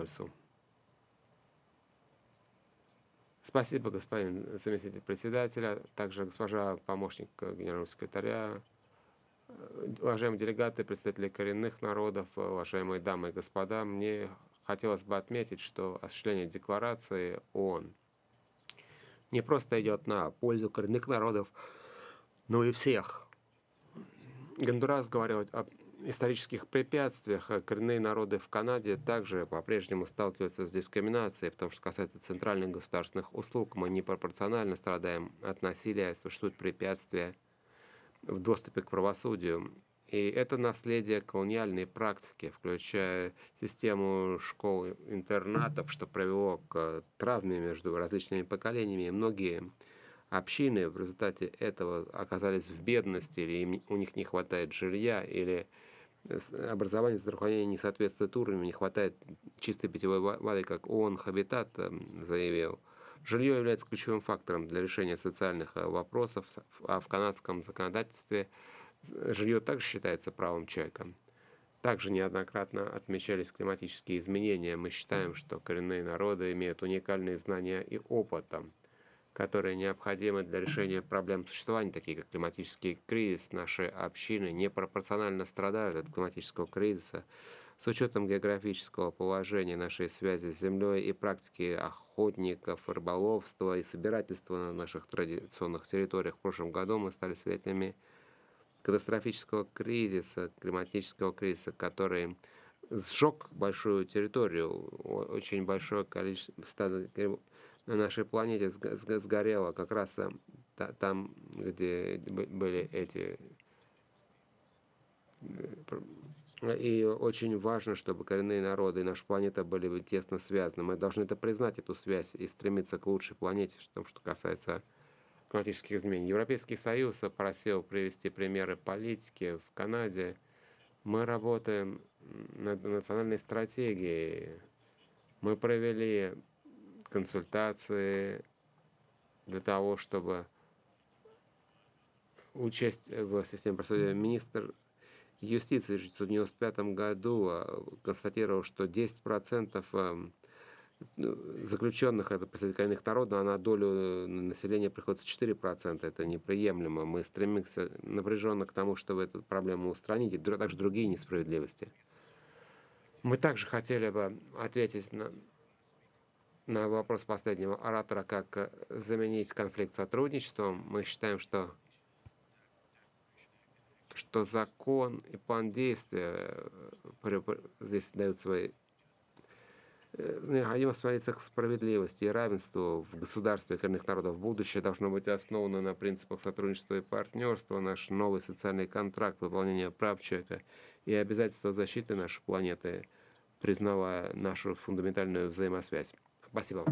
Шольцу. Спасибо, господин заместитель председателя, также госпожа помощник генерального секретаря, уважаемые делегаты, представители коренных народов, уважаемые дамы и господа. Мне хотелось бы отметить, что осуществление декларации ООН не просто идет на пользу коренных народов, но и всех. Гондурас говорил об исторических препятствиях. Коренные народы в Канаде также по-прежнему сталкиваются с дискриминацией, потому что касается центральных государственных услуг. Мы непропорционально страдаем от насилия, существуют препятствия в доступе к правосудию. И это наследие колониальной практики, включая систему школ-интернатов, что привело к травме между различными поколениями. И многие общины в результате этого оказались в бедности, или у них не хватает жилья, или образование, здравоохранение не соответствует уровню, не хватает чистой питьевой воды, как ООН Хабитат заявил. Жилье является ключевым фактором для решения социальных вопросов, а в канадском законодательстве жилье также считается правом человека. Также неоднократно отмечались климатические изменения. Мы считаем, что коренные народы имеют уникальные знания и опыт, которые необходимы для решения проблем существования, такие как климатический кризис. Наши общины непропорционально страдают от климатического кризиса. С учетом географического положения нашей связи с землей и практики охотников, рыболовства и собирательства на наших традиционных территориях, в прошлом году мы стали свидетелями катастрофического кризиса, климатического кризиса, который сжег большую территорию, очень большое количество на нашей планете сгорело как раз там, где были эти. И очень важно, чтобы коренные народы и наша планета были тесно связаны. Мы должны это признать, эту связь, и стремиться к лучшей планете, что касается климатических изменений. Европейский Союз просил привести примеры политики в Канаде. Мы работаем над национальной стратегией. Мы провели консультации для того, чтобы учесть в системе правосудия. Министр юстиции в 1995 году констатировал, что 10% заключенных, это представители коренных народов, а на долю населения приходится 4%. Это неприемлемо. Мы стремимся напряженно к тому, чтобы эту проблему устранить, и также другие несправедливости. Мы также хотели бы ответить на вопрос последнего оратора, как заменить конфликт сотрудничеством. Мы считаем, что закон и план действия здесь дают свои. Необходимо стремиться к справедливости и равенству в государстве коренных народов. Будущее должно быть основано на принципах сотрудничества и партнерства. Наш новый социальный контракт, выполнение прав человека и обязательства защиты нашей планеты, признавая нашу фундаментальную взаимосвязь. Спасибо.